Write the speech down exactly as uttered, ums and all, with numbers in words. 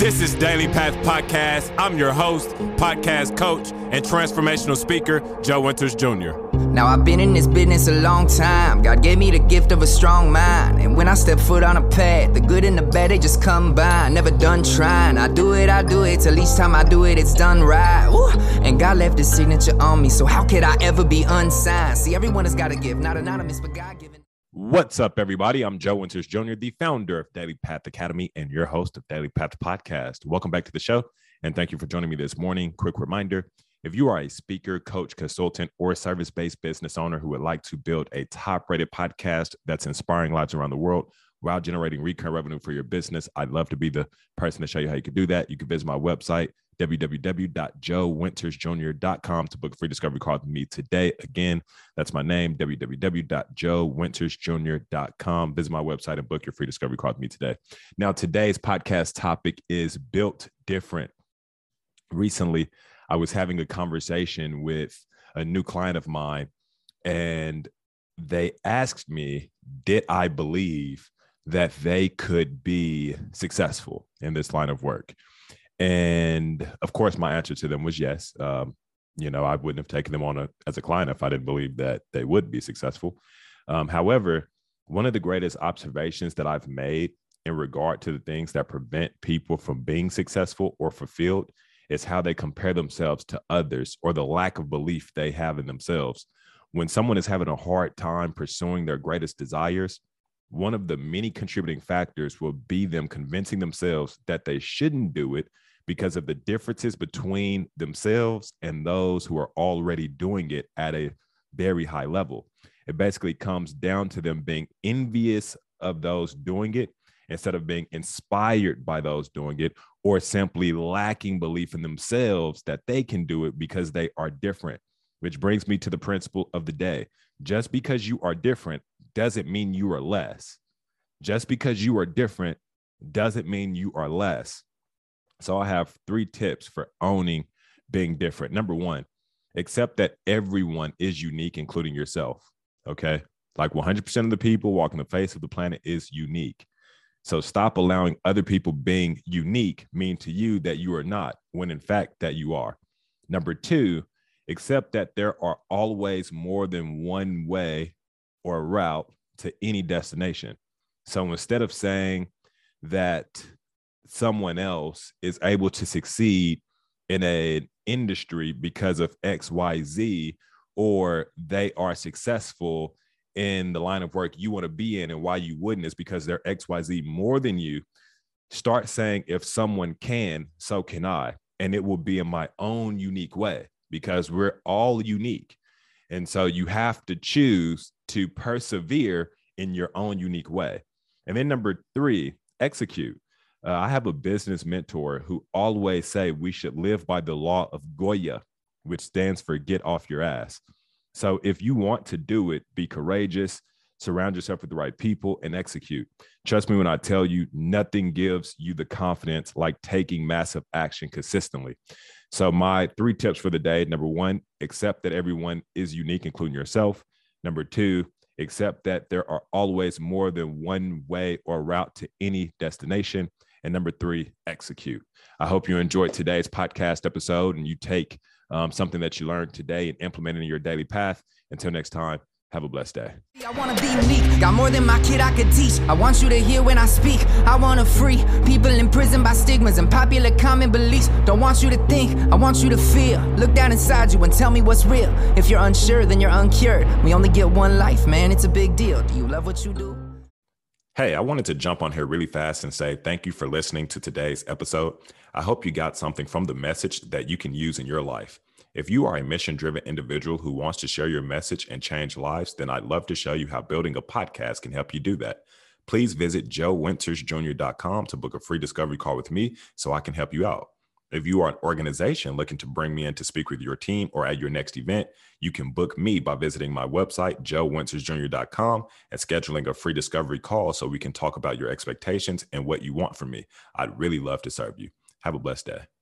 This is Daily Path Podcast. I'm your host, podcast coach, and transformational speaker, Joe Winters Junior Now I've been in this business a long time. God gave me the gift of a strong mind. And when I step foot on a path, the good and the bad, they just combine. Never done trying. I do it, I do it, till each time I do it, it's done right. Ooh. And God left his signature on me, so how could I ever be unsigned? See, everyone has got a gift, not anonymous, but God-given. What's up, everybody? I'm Joe Winters Junior, the founder of Daily Path Academy and your host of Daily Path Podcast. Welcome back to the show, and thank you for joining me this morning. Quick reminder, if you are a speaker, coach, consultant, or service-based business owner who would like to build a top-rated podcast that's inspiring lives around the world while generating recurring revenue for your business, I'd love to be the person to show you how you can do that. You can visit my website, w w w dot joe winters junior dot com, to book a free discovery call with me today. Again, that's my name, w w w dot joe winters junior dot com. Visit my website and book your free discovery call with me today. Now, today's podcast topic is built different. Recently, I was having a conversation with a new client of mine, and they asked me, did I believe that they could be successful in this line of work? And of course, my answer to them was yes. Um, you know, I wouldn't have taken them on a, as a client if I didn't believe that they would be successful. Um, however, one of the greatest observations that I've made in regard to the things that prevent people from being successful or fulfilled is how they compare themselves to others, or the lack of belief they have in themselves. When someone is having a hard time pursuing their greatest desires, one of the many contributing factors will be them convincing themselves that they shouldn't do it because of the differences between themselves and those who are already doing it at a very high level. It basically comes down to them being envious of those doing it instead of being inspired by those doing it, or simply lacking belief in themselves that they can do it because they are different. Which brings me to the principle of the day. Just because you are different doesn't mean you are less. Just because you are different doesn't mean you are less. So I have three tips for owning being different. Number one, accept that everyone is unique, including yourself. Okay. Like one hundred percent of the people walking the face of the planet is unique. So stop allowing other people being unique mean to you that you are not, when in fact that you are. Number two, accept that there are always more than one way or route to any destination. So instead of saying that someone else is able to succeed in an industry because of X, Y, Z, or they are successful in the line of work you want to be in, and why you wouldn't is because they're X, Y, Z more than you, start saying, if someone can, so can I. And it will be in my own unique way, because we're all unique. And so you have to choose to persevere in your own unique way. And then number three, execute. Uh, I have a business mentor who always say we should live by the law of Goya, which stands for get off your ass. So if you want to do it, be courageous, surround yourself with the right people, and execute. Trust me when I tell you, nothing gives you the confidence like taking massive action consistently. So my three tips for the day: number one, accept that everyone is unique, including yourself. Number two, accept that there are always more than one way or route to any destination. And number three, execute. I hope you enjoyed today's podcast episode and you take um, something that you learned today and implement it in your daily path. Until next time, have a blessed day. I want to be unique. Got more than my kid I could teach. I want you to hear when I speak. I want to free people imprisoned by stigmas and popular common beliefs. Don't want you to think, I want you to feel. Look down inside you and tell me what's real. If you're unsure, then you're uncured. We only get one life, man. It's a big deal. Do you love what you do? Hey, I wanted to jump on here really fast and say thank you for listening to today's episode. I hope you got something from the message that you can use in your life. If you are a mission-driven individual who wants to share your message and change lives, then I'd love to show you how building a podcast can help you do that. Please visit joe winters junior dot com to book a free discovery call with me so I can help you out. If you are an organization looking to bring me in to speak with your team or at your next event, you can book me by visiting my website, joe winters junior dot com, and scheduling a free discovery call so we can talk about your expectations and what you want from me. I'd really love to serve you. Have a blessed day.